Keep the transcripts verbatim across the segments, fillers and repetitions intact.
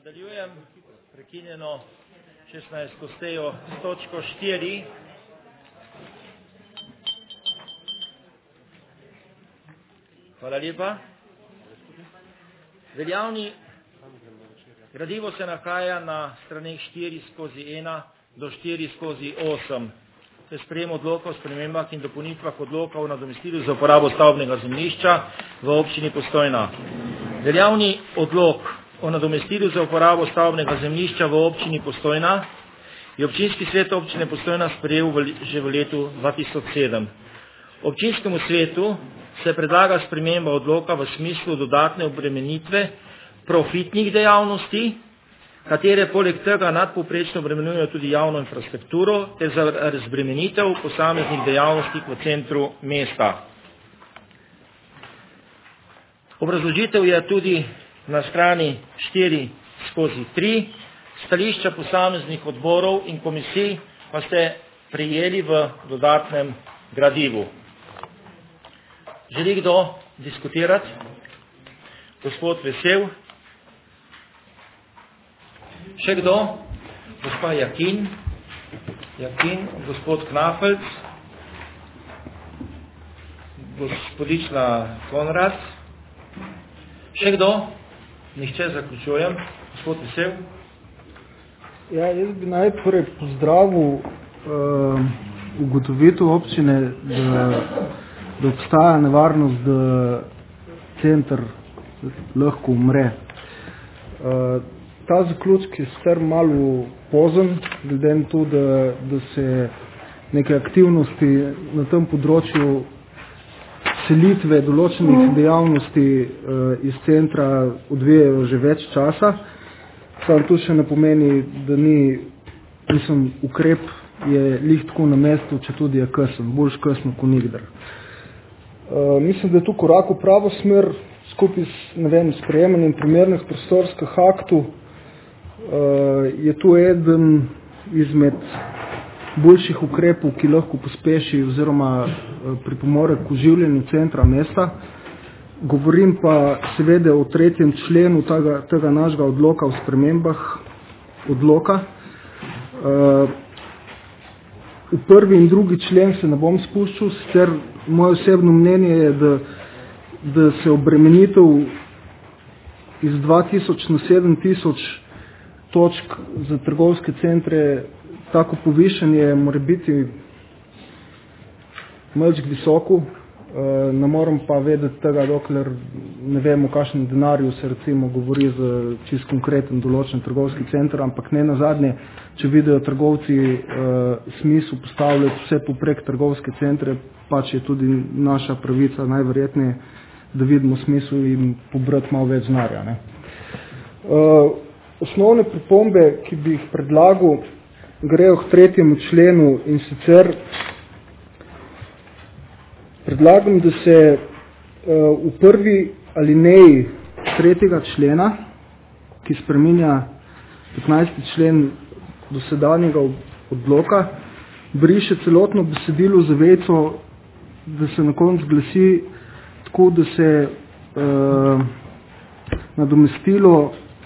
Nadaljujem prekinjeno šestnajsto sejo s točko štiri. Hvala lepa. Veljavni gradivo se nahaja na straneh štiri skozi ena do štiri skozi osem. To je sprejem odloka o spremembah in dopolnitvah odloka o nadomestilu za uporabo stavbnega zemljišča v občini Postojna. Veljavni odlok o nadomestilu za uporabo stavbnega zemljišča v občini Postojna je občinski svet občine Postojna sprejel v, že v letu dva tisoč sedem. Občinskemu svetu se predlaga sprememba odloka v smislu dodatne obremenitve profitnih dejavnosti, katere poleg tega nadpovprečno obremenjujejo tudi javno infrastrukturo, ter za razbremenitev posameznih dejavnosti v centru mesta. Obrazložitev je tudi na strani štiri skozi tri, stališča posameznih odborov in komisij pa ste prejeli v dodatnem gradivu. Želi kdo diskutirati? Gospod Vesel? Še kdo? Gospa Jakin? Jakin, gospod Knafelc? Gospodična Konrad? Še kdo? Nihče, zaključujem. Gospod Vesel? Ja, jaz bi najprej pozdravil uh, ugotovitev občine, da, da obstaja nevarnost, da center lahko umre. Uh, ta zaključek je sicer malo pozen, glede na to, da, da se neke aktivnosti na tem področju selitve določenih dejavnosti uh, iz centra odvijajo že več časa. Sam to še ne pomeni, da ni, mislim, ukrep je lih tako na mestu, če tudi je kesen, boljš kesno kot nikdar. Uh, mislim, da je tu korak v pravo smer, skupaj s, ne vem, sprejemanjem primernih prostorskih aktov, uh, je tu eden izmed boljših ukrepov, ki lahko pospeši oziroma pripomore k oživljanju centra mesta. Govorim pa seveda o tretjem členu tega, tega našega odloka o spremembah odloka. V prvi in drugi člen se ne bom spuščal, sicer moje osebno mnenje je, da, da se obremenitev iz dva tisoč na sedem tisoč točk za trgovske centre, tako povišanje mora biti malček visoko, ne moram pa vedeti tega, dokler ne vemo, o kakšnem denarju se recimo govori za čist konkreten določen trgovski center, ampak ne nazadnje, če vidijo trgovci smisel postavljati vse poprek trgovske centre, pač je tudi naša pravica najverjetneje, da vidimo smisel in pobrati malo več denarja. Ne. Osnovne pripombe, ki bi jih predlagal, grejo k tretjemu členu in sicer predlagam, da se uh, v prvi alineji tretjega člena, ki spreminja petnajsti člen dosedanjega odloka, briše celotno besedilo za vejico, da se na koncu glasi tako, da se uh, nadomestilo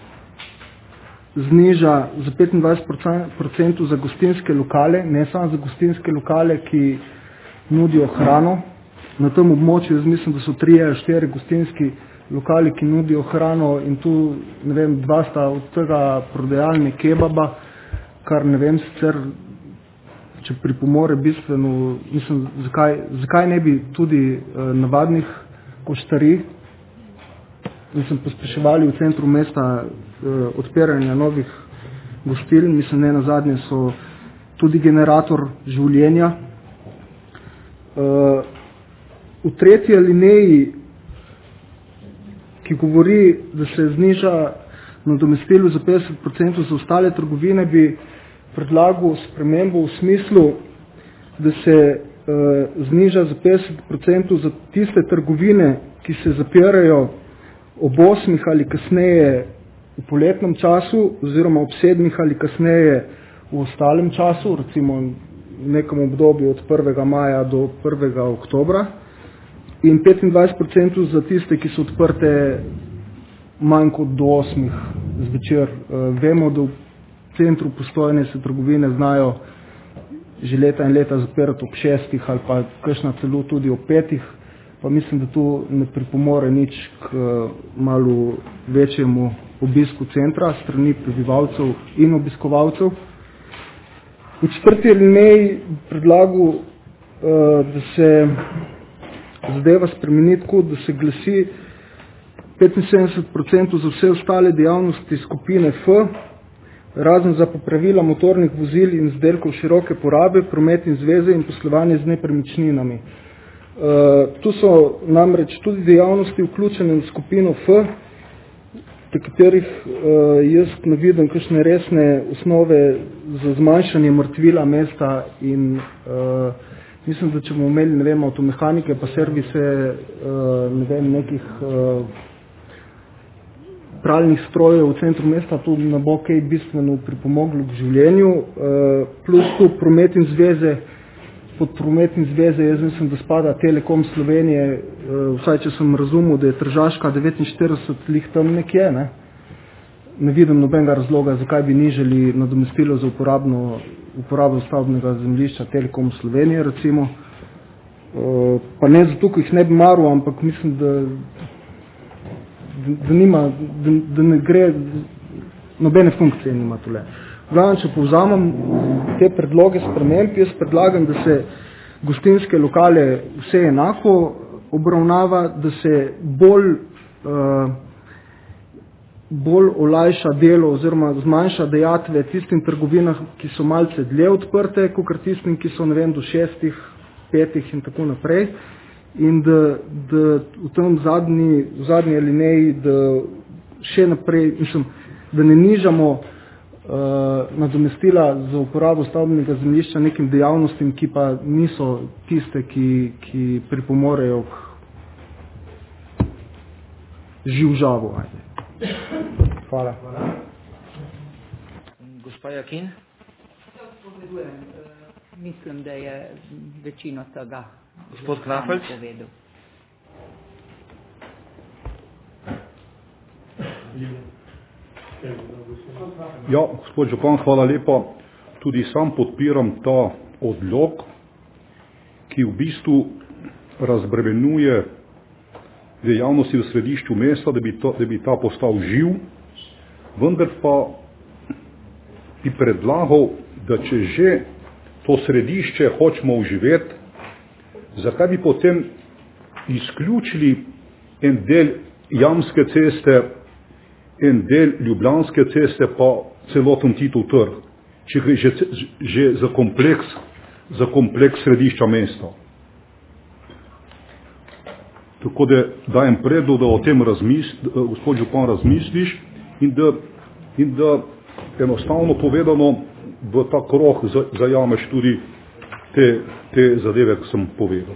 zniža za petindvajset procentov za gostinske lokale, ne samo za gostinske lokale, ki nudijo hrano. Na tem območju, jaz mislim, da so tri ali štiri gostinski lokali, ki nudijo hrano in tu, ne vem, dva sta od tega prodajalne kebaba, kar ne vem sicer, če pripomore bistveno, mislim, zakaj, zakaj ne bi tudi uh, navadnih koštarij, mislim, pospeševali v centru mesta uh, odpiranja novih gostiln, mislim, ne nazadnje so tudi generator življenja. Uh, V tretji alineji, ki govori, da se zniža nadomestilo za petdeset procentov za ostale trgovine, bi predlagal spremembo v smislu, da se uh, zniža za petdeset procentov za tiste trgovine, ki se zapirajo ob osmih ali kasneje v poletnem času, oziroma ob sedmih ali kasneje v ostalem času, recimo v nekem obdobju od prvega maja do prvega oktobra. In petindvajset procentov za tiste, ki so odprte manj kot do osmih zvečer. Vemo, da v centru Postojne se trgovine znajo že leta in leta zapirati ob šestih ali pa kakšna celo tudi ob petih, pa mislim, da to ne pripomore nič k malo večjemu obisku centra strani prebivalcev in obiskovalcev. V četrti alineji predlagal, da se zadeva spremeni tako, da se glasi petinsedemdeset procentov za vse ostale dejavnosti skupine F, razen za popravila motornih vozil in izdelkov široke porabe, promet in zveze in poslovanje z nepremičninami. Uh, tu so namreč tudi dejavnosti vključene v skupino F, pri katerih uh, jaz ne vidim kakšne resne osnove za zmanjšanje mrtvila mesta in uh, mislim, da če bomo imeli, ne vem, avtomehanike pa servise, uh, ne vem, nekih uh, pralnih strojev v centru mesta, to ne bo kaj bistveno pripomoglo k življenju, uh, plus tu promet in zveze. Pod prometni zveze, jaz mislim, da spada Telekom Slovenije, vsaj če sem razumel, da je Tržaška devetinštirideset lih tam nekje, ne? Ne vidim nobenega razloga, zakaj bi nižali nadomestilo za uporabno, uporabo stavbnega zemljišča Telekom Slovenije, recimo. Pa ne zato, ko jih ne bi maru, ampak mislim, da, da, da, nima, da, da ne gre, nobene funkcije nima tole. Glavno, če povzamem te predloge sprememb, jaz predlagam, da se gostinske lokale vse enako obravnava, da se bolj, uh, bolj olajša delo oziroma zmanjša dejatve tistim trgovinah, ki so malce dlje odprte, kakor tistim, ki so, ne vem, do šestih, petih in tako naprej. In da, da v tem zadnji, v zadnji alineji, da še naprej, mislim, da ne nižamo Uh, nadomestila za uporabo stavbnega zemljišča nekim dejavnostim, ki pa niso tiste, ki, ki pripomorejo k živžavu. Hvala. Hvala. Gospa Jakin? Povedujem. Mislim, da je večino tega Gospod Knafelc? povedal. Ja, gospod župan, hvala lepa. Tudi sam podpiram ta odlok, ki v bistvu razbremenuje dejavnosti v središču mesta, da bi, to, da bi ta postal živ, vendar pa bi predlagal, da če že to središče hočemo oživeti, zakaj bi potem izključili en del Jamske ceste, en del Ljubljanske ceste pa celoten Titov trg, če gre že, že za kompleks, za kompleks središča mesta. Tako da dajem predlog, da o tem razmisli, gospod župan razmisliš in da, in da enostavno povedano v ta krog zajameš tudi te, te zadeve, ki sem povedal.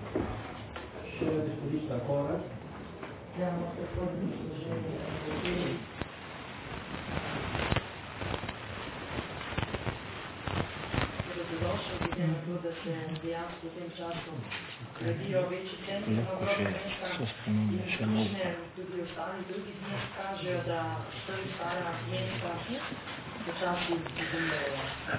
Da se dejansko v tem času gradijo večji centri okrog mesta in izkušnje tudi ostali drugi dni kažejo, da prvi stara mesta počasi izumrejo.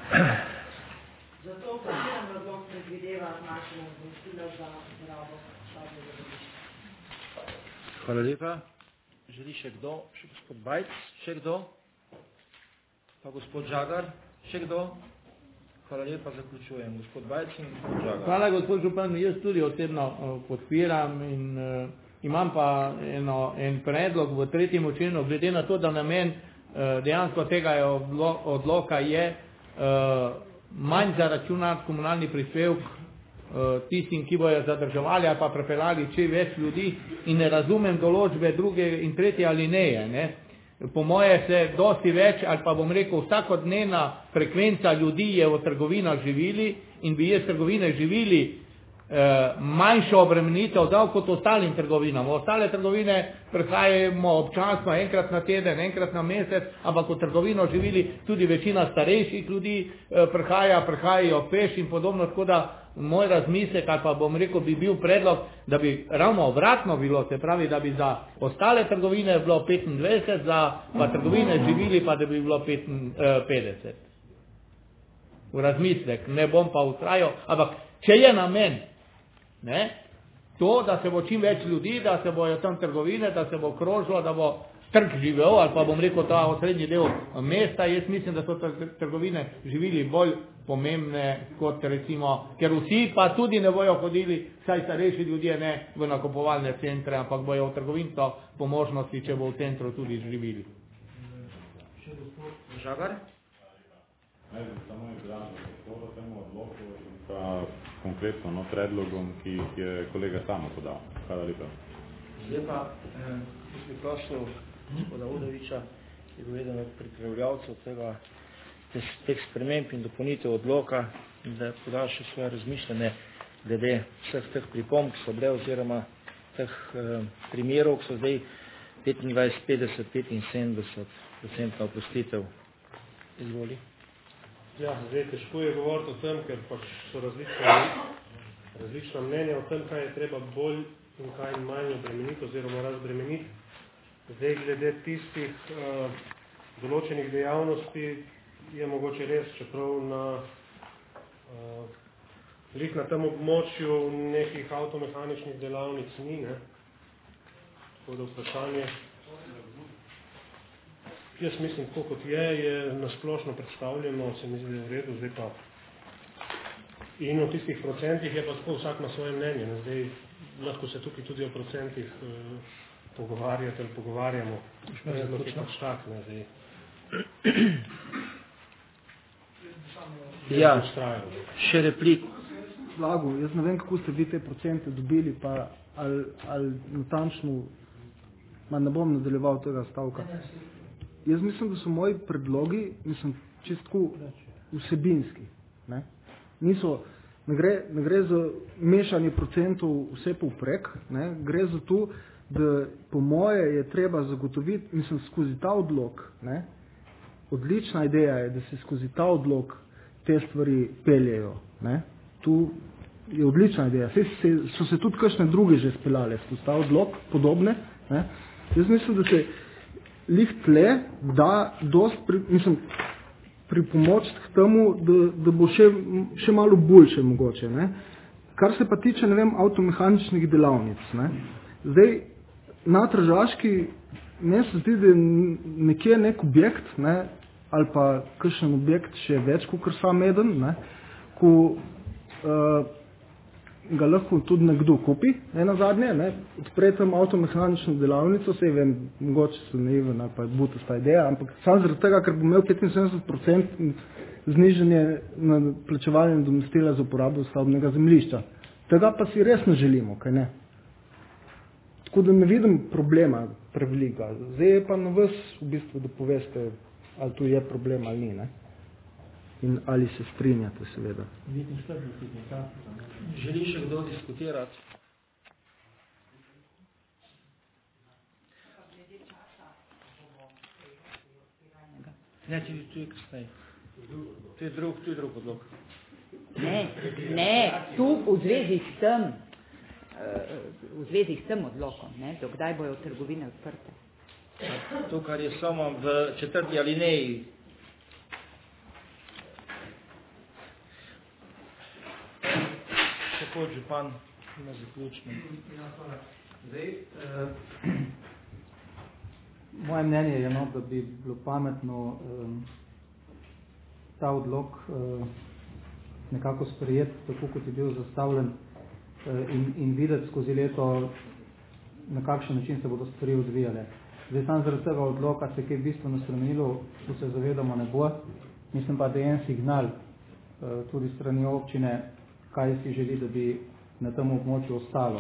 Zato kateren razlog predvideva zmanjšanje nadomestila za rabo stavbnega zemljišča? Hvala lepa. Želi še kdo? Še gospod Bajc? Še kdo? Pa gospod Žagar? Še kdo? Hvala lepa, zaključujem. Gospod Bajc in gospod Žagar. Hvala, gospod župan. Jaz tudi osebno uh, podpiram in uh, imam pa eno, en predlog v tretjem členu, glede na to, da namen uh, dejansko tega je odloka je uh, manj zaračunati komunalni prispevk uh, tistim, ki bojo zadrževali ali pa prepeljali če več ljudi in ne razumem določbe druge in tretje alineje, ne. Po moje se dosti več, ali pa bom rekel, vsakodnevna frekvenca ljudi je v trgovinah živili in bi jaz trgovine živili eh, manjšo obremenitev dal kot ostalim trgovinam. V ostale trgovine prihajamo občasno enkrat na teden, enkrat na mesec, ampak v trgovino živili tudi večina starejših ljudi eh, prihaja, prihajajo peš in podobno, tako da moj razmislek, ali pa bom rekel, bi bil predlog, da bi ravno obratno bilo, se pravi, da bi za ostale trgovine bilo petindvajset, za pa trgovine živili pa da bi bilo petinpetdeset. V razmislek, ne bom pa ustrajal, ampak če je namen, ne, to, da se bo čim več ljudi, da se bojo tam trgovine, da se bo krožilo, da bo trg živel, ali pa bom rekel ta osrednji del mesta, jaz mislim, da so trgovine živili bolj pomembne kot recimo, ker vsi pa tudi ne bojo hodili, saj starejši ljudje ne v nakupovalne centre, ampak bojo v trgovino po možnosti, če bo v centru tudi živili. Žagar? Ne, samo izrazno podporo temu odloku in pa konkretno no, predlogom, ki jih je kolega samo podal. Hvala lepa. Zdaj pa, eh, bi prosil gospoda Udoviča, ki je bil eden od pripravljavcev tega, teh sprememb in dopolnitev odloka, da poda še svoje razmišljanje glede vseh teh pripomb, ki so bile, oziroma teh eh, primerov, ki so zdaj petindvajset, petdeset, petinsedemdeset procentna oprostitev. Izvoli. Ja, zdaj težko je govoriti o tem, ker pač so različna, različna mnenja o tem, kaj je treba bolj in kaj manj obremeniti oziroma razbremeniti. Zdaj, glede tistih uh, določenih dejavnosti je mogoče res, čeprav na uh, lik na tem območju nekih avtomehaničnih delavnic ni, ne? Tako da vprašanje. Jaz mislim, tako kot je, je nasplošno predstavljeno, se mi zdi v redu, zdaj pa. In v tistih procentih je pa tako vsak na svoje mnenje. Ne? Zdaj, lahko se tukaj tudi o procentih eh, pogovarjati ali pogovarjamo. Predlog je pač tak, ne, zdaj. Ja, še replik. Lagu, jaz ne vem, kako ste vi te procente dobili, pa ali, ali natančno, ma ne bom nadaljeval tega stavka. Jaz mislim, da so moji predlogi, mislim, čistko vsebinski. Ne? Niso, ne, gre, ne gre za mešanje procentov vse povprek, ne? Gre za to, da po moje je treba zagotoviti, mislim, skozi ta odlok, ne? Odlična ideja je, da se skozi ta odlok te stvari peljejo. Ne? Tu je odlična ideja. Se, se, so se tudi kakšne druge že speljale skozi ta odlok, podobne. Ne? Jaz mislim, da se lih tle da dost pri, mislim, pri pomoč k temu, da, da bo še, še malo boljše mogoče. Ne? Kar se pa tiče, ne vem, avtomehaničnih delavnic. Ne? Zdaj, na Tržaški ne se zdi, da je nekje nek objekt, ne, ali pa kakšen objekt še več, kot sam eden, ne, ko uh, ga lahko tudi nekdo kupi, ne na zadnje, ne, odpre tam avtomehanično delavnico, sej vem, mogoče so naiven ali pa je butasta ideja, ampak samo zaradi tega, ker bo imel petinsedemdeset procentov znižanje na plačevanje nadomestila za uporabo stavbnega zemljišča. Tega pa si res ne želimo, kaj ne? Tako da ne vidim problema prevelika. Zdaj je pa na vas v bistvu, da poveste, ali tu je problem ali ni, ne? In ali se strinjate, seveda. Želi še kdo diskutirati? Ne, ti tu je kasneje. Tu je drug, tu je drug odlog. Ne, ne, tu v zvezi s tem, v zvezi s tem odlokom, ne, dokdaj bojo trgovine odprte. To, kar je samo v četrti alineji. Tako, župan, ima zaključno. Zdaj, eh, moje mnenje je, no, da bi bilo pametno eh, ta odlok eh, nekako sprejeti, tako kot je bil zastavljen eh, in, in videti skozi leto, na kakšen način se bodo stvari odvijale. Zdaj, sam zaradi tega odloka se kaj bistveno spremenilo, ko se zavedamo ne bo. Mislim pa, da je en signal eh, tudi strani občine, kaj si želi, da bi na tem območju ostalo.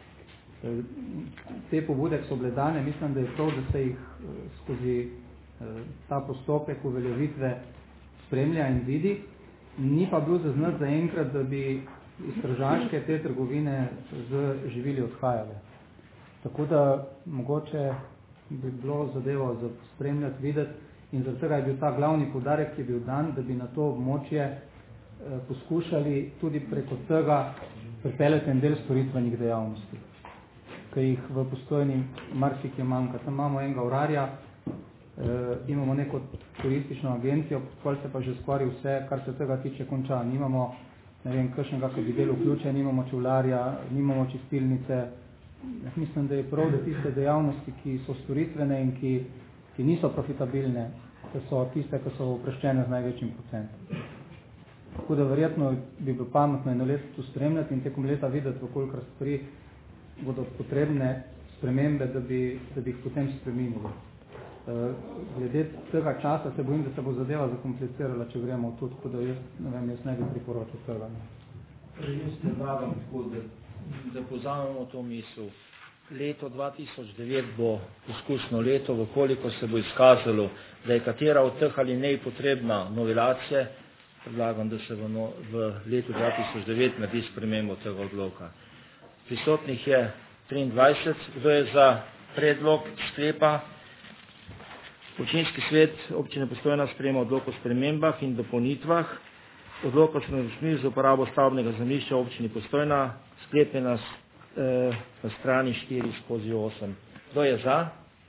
Te pobude, ki so bile dane, mislim, da je prav, da se jih skozi ta postopek uveljavitve spremlja in vidi. Ni pa bil zaznat zaenkrat, da bi iz Tržaške te trgovine z živili odhajale. Tako da mogoče bi bilo zadevo za spremljati, videti in zaradi tega je bil ta glavni poudarek, ki je bil dan, da bi na to območje poskušali tudi preko tega pripeljati en del storitvenih dejavnosti, ki jih v Postojni marsikje manjka. Tam imamo enega urarja, e, imamo neko turistično agencijo, potem se pa že skoraj vse, kar se tega tiče, konča. Nimamo, ne vem, kakšnega, ki bi del vključen, nimamo čevljarja, nimamo čistilnice. Jaz mislim, da je prav, da tiste dejavnosti, ki so storitvene in ki, ki niso profitabilne, da so tiste, ki so opreščene z največjim procentom. Tako da verjetno bi bilo pametno eno leto tu spremljati in tekom leta videti, v kolikor stvari bodo potrebne spremembe, da bi, da bi jih potem spremenili. Glede tega časa se bojim, da se bo zadeva zakomplicirala, če gremo tudi, tako da jaz ne vem, jaz ne bi priporočil tega. Jaz predlagam tako, da, da pozamemo to misel. Leto dva tisoč devet bo poskusno leto, vkoliko se bo izkazalo, da je katera od teh ali nej potrebna novelacije, predlagam, da se v, no, v letu dva tisoč devet naredi spremembo tega odloka. Prisotnih je triindvajset, kdo je za predlog sklepa. Občinski svet občine Postojna sprejema odlok o spremembah in dopolnitvah. Odlok o spremembah za uporabo stavbnega zemljišča občini Postojna, sklep je na, eh, na strani štiri skozi osem. Kdo je za?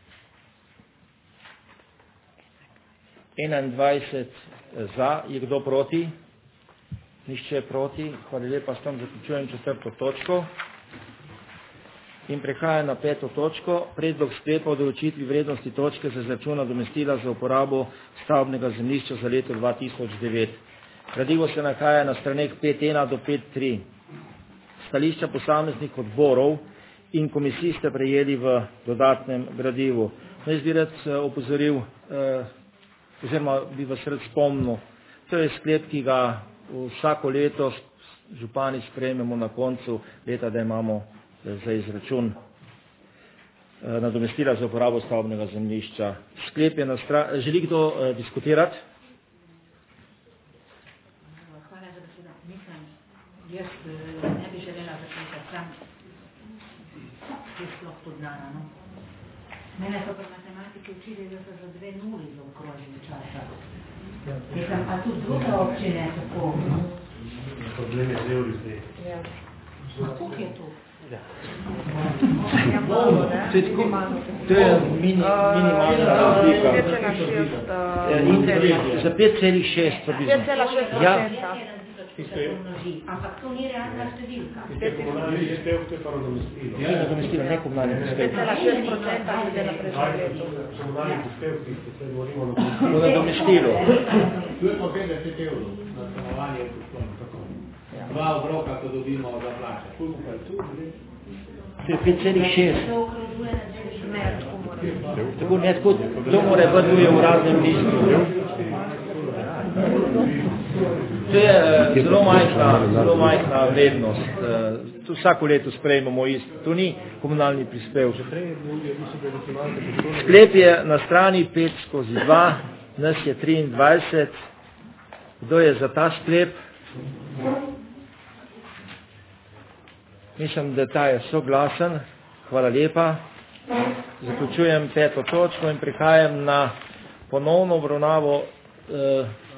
enaindvajset za, je kdo proti? Nihče je proti. Hvala lepa, s tem zaključujem četrto točko. In prehaja na peto točko. Predlog sklepa o določitvi vrednosti točke za izračun nadomestila za uporabo stavbnega zemljišča za leto dva tisoč devet. Gradivo se nahaja na straneh pet ena do pet tri. Stališča posameznih odborov in komisij ste prejeli v dodatnem gradivu. Jaz bi rad opozoril, eh, oziroma bi vas rad spomnil, to je sklep, ki ga vsako leto župani sprejmemo na koncu leta, da imamo za izračun nadomestila za uporabo stavbnega zemljišča. Sklep je na strani. Želi kdo uh, diskutirati? Hvala za besedo. Mislim, jaz uh, ne bi želela zaključati sam, ki je sploh podnana. No? Mene so pri matematiki učili, da so za dve nuli zaokrožili časa. Mislim, a tudi druge občine tako? Problem je z evri zdaj. Ja. A koliko je to? Ja. To je tako, to je mini, minimalna razlika. Za pet celih šest približno. pet celih šest procenta. Ampak to ni realna številka. Komunalni prispevek, to je pa nadomestilo. Ni nadomestilo, ne komunalni prispevek. pet celih šest procenta glede na prejšnje leto. Komunalni prispevek, ki se govorimo na O nadomestilu. Tu je pa petdeset evrov na stanovanje v Postojni. Dva obroka, ko dobimo za plače. To je pet celih šest. Ne, tako mora. Tako ne, tako, to mora biti v uradnem listu. To je zelo majhna, zelo majhna vrednost. To vsako leto sprejmemo isto. To ni komunalni prispevek. Sklep je na strani pet skozi dva, nas je triindvajset. Kdo je za ta sklep? Mislim, da ta je soglasen. Hvala lepa. Zaključujem peto točko in prihajam na ponovno obravnavo eh,